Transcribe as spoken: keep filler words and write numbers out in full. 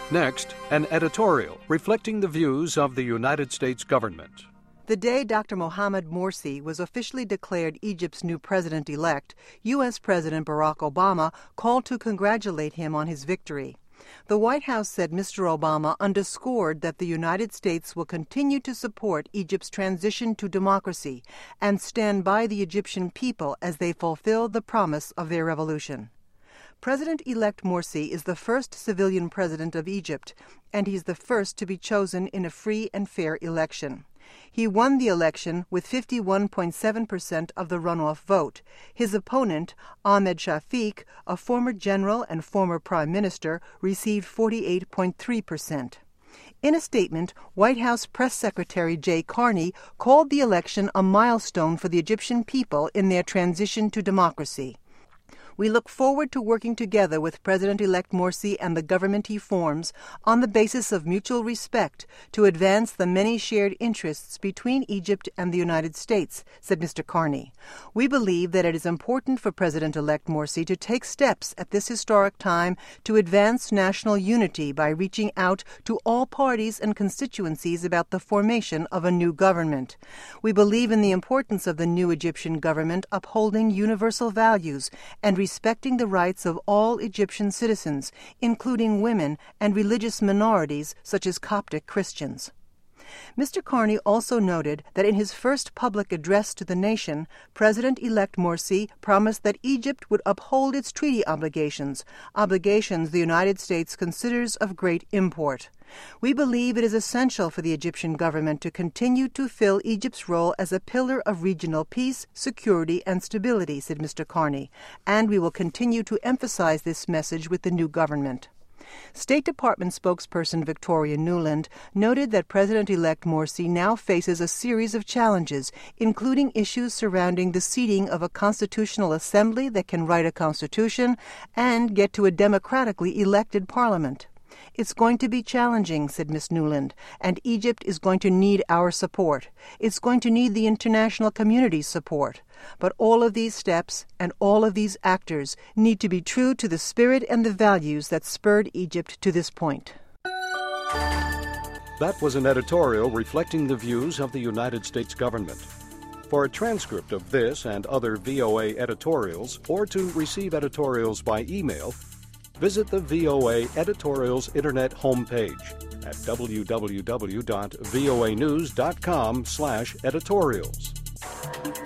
Next, an editorial reflecting the views of the United States government. The day Doctor Mohamed Morsi was officially declared Egypt's new president-elect, U S President Barack Obama called to congratulate him on his victory. The White House said Mister Obama underscored that the United States will continue to support Egypt's transition to democracy and stand by the Egyptian people as they fulfill the promise of their revolution. President-elect Morsi is the first civilian president of Egypt, and he's the first to be chosen in a free and fair election. He won the election with fifty-one point seven percent of the runoff vote. His opponent, Ahmed Shafiq, a former general and former prime minister, received forty-eight point three percent. In a statement, White House Press Secretary Jay Carney called the election a milestone for the Egyptian people in their transition to democracy. We look forward to working together with President-elect Morsi and the government he forms on the basis of mutual respect to advance the many shared interests between Egypt and the United States, said Mister Carney. We believe that it is important for President-elect Morsi to take steps at this historic time to advance national unity by reaching out to all parties and constituencies about the formation of a new government. We believe in the importance of the new Egyptian government upholding universal values and respecting the rights of all Egyptian citizens, including women and religious minorities such as Coptic Christians. Mister Carney also noted that in his first public address to the nation, President-elect Morsi promised that Egypt would uphold its treaty obligations, obligations the United States considers of great import. We believe it is essential for the Egyptian government to continue to fill Egypt's role as a pillar of regional peace, security, and stability, said Mister Carney, and we will continue to emphasize this message with the new government. State Department spokesperson Victoria Nuland noted that President-elect Morsi now faces a series of challenges, including issues surrounding the seating of a constitutional assembly that can write a constitution and get to a democratically elected parliament. It's going to be challenging, said Miz Nuland, and Egypt is going to need our support. It's going to need the international community's support. But all of these steps and all of these actors need to be true to the spirit and the values that spurred Egypt to this point. That was an editorial reflecting the views of the United States government. For a transcript of this and other V O A editorials, or to receive editorials by email, visit the V O A Editorials Internet homepage at w w w dot voa news dot com slash editorials.